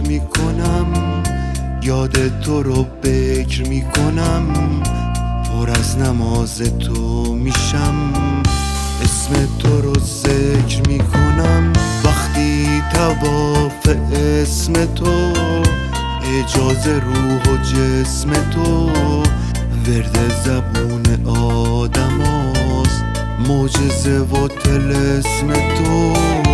میکنم، یاد تو رو بکر میکنم، پر از نماز تو میشم، اسم تو رو ذکر میکنم. وقتی طواف اسم تو، اجازه روح و جسم تو، ورد زبون آدم هاست، معجزه و طلسم تو.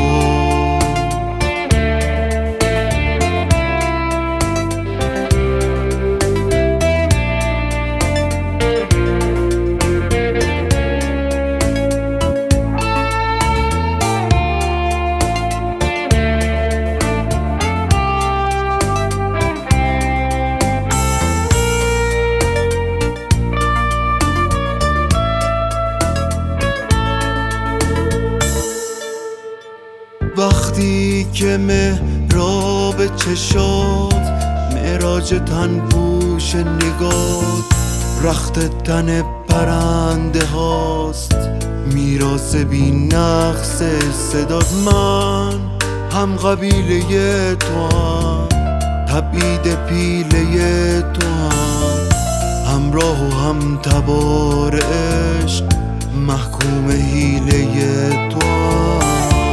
وقتی که محراب چشات، معراج تن پوش نگات، رخت تن پرنده هاست، میراث بی نقص صدات. من هم قبیله تو هم، تبعید پیله تو هم، همراه و هم تبار عشق، محکوم حیله تو هم.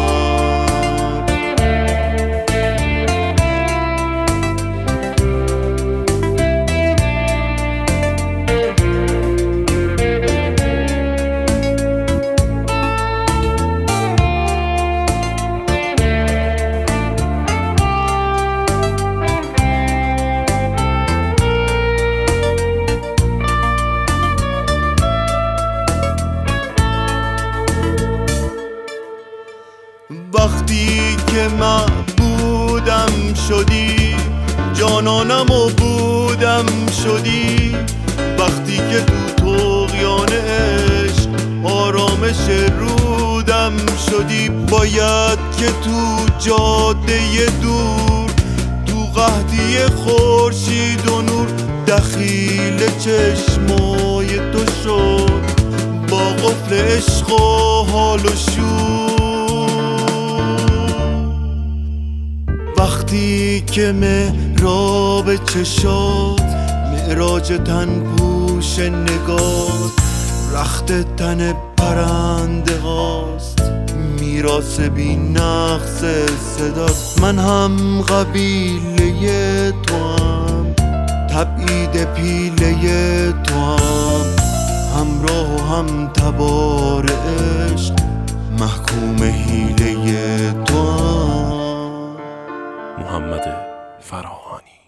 وقتی که معبودم شدی، جانانم و بودم شدی، وقتی که تو طغیان عشق آرامش رودم شدی، باید که تو جاده دور، تو قحطی خورشید و نور، دخیل چشمای تو شد با قفل عشق و حال و شور. وقتی که محراب چشات، معراج تن پوش نگات، رخت تن پرنده هاست، میراث بی نقص صدات. من هم قبیله تو هم، تبعید پیله تو هم، همراه و هم تبار عشق، محکوم حیله تو هم. محمد فراهانی.